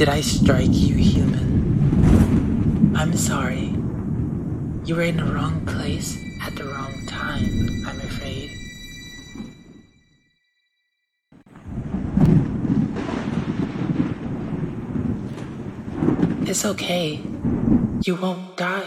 Did I strike you, human? I'm sorry. You were in the wrong place at the wrong time, I'm afraid. It's okay. You won't die.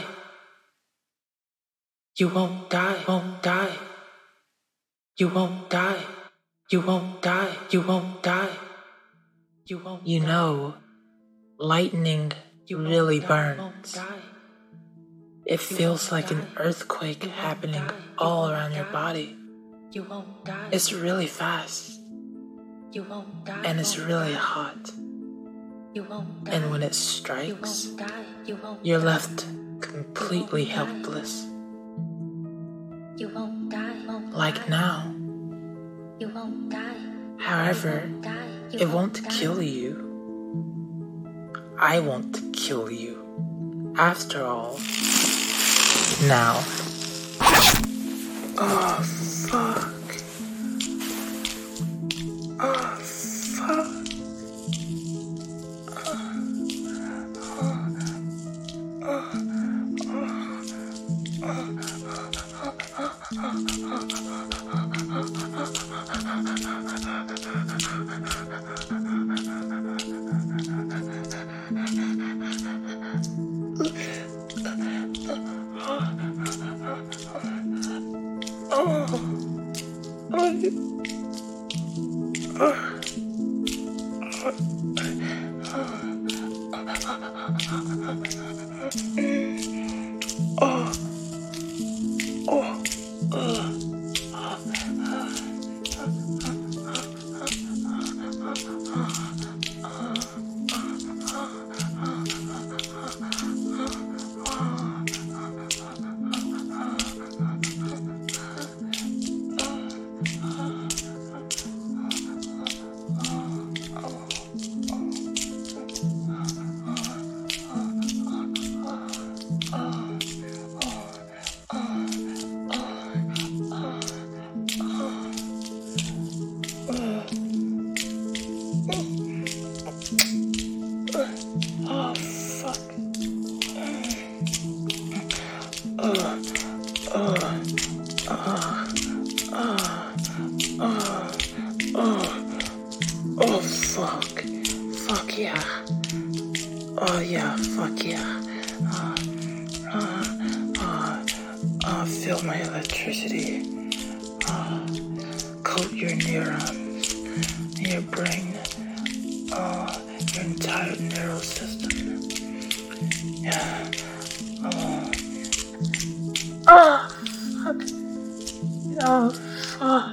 You won't die, won't die. You won't die. You won't die. You won't die. You won't. You know, lightning really burns. It feels like an earthquake happening all around your body. It's really fast. And it's really hot. And when it strikes, you're left completely helpless. Like now. However, it won't kill you. I won't kill you. After all. Now. Oh, fuck. Oh, fuck. Oh, fuck. Fuck yeah. Oh, yeah, fuck yeah. Feel my electricity. Coat your neurons, your brain, your entire neural system. Yeah. Fuck. Oh, fuck.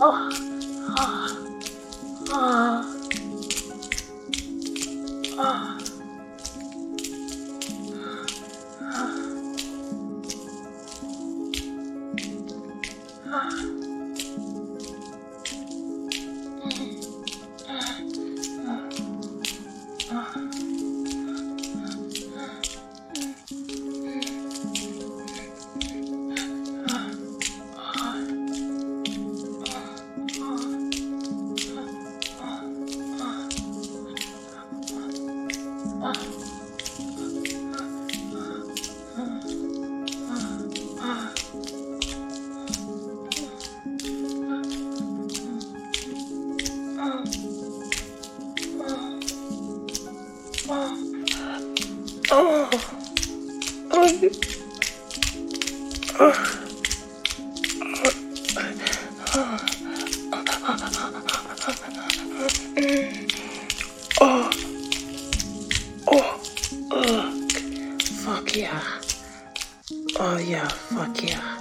Fuck yeah. Oh yeah, fuck yeah.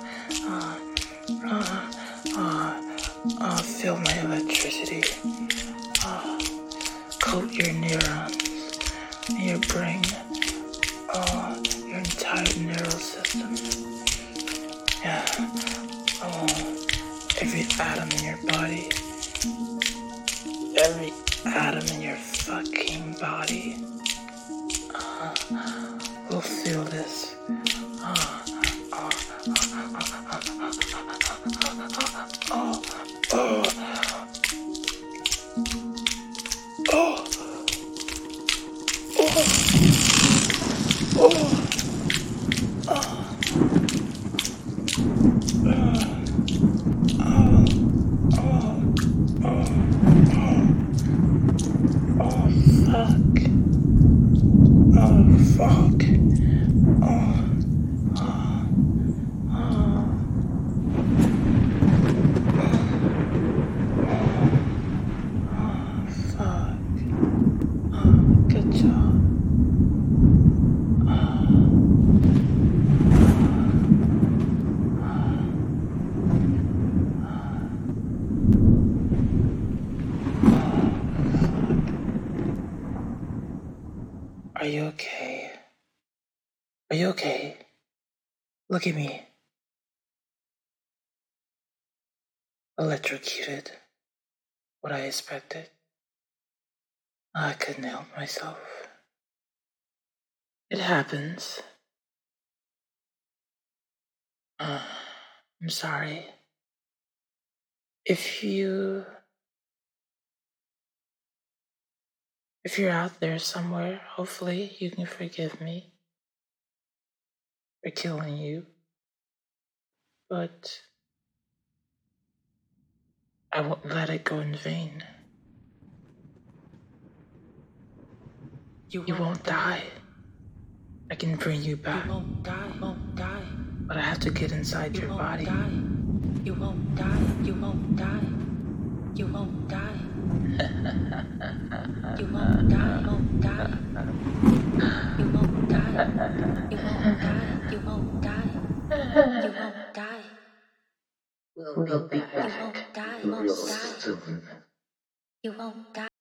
Feel my electricity. Coat your neurons, your brain, your entire neural system. Yeah. Every atom in your body. Every atom in your fucking body. We'll feel this. Fuck. Good job. Are you okay? Are you okay? Look at me. Electrocuted. What I expected. I couldn't help myself. It happens. I'm sorry. If you're out there somewhere, hopefully you can forgive me for killing you. But I won't let it go in vain. You won't die. I can bring you back. You won't die. But I have to get inside your body. You won't die. You won't die. You won't die. You won't die. You won't die. You won't die. You won't die. You won't die. You won't die. We'll be back. You won't die. You won't die. You won't die.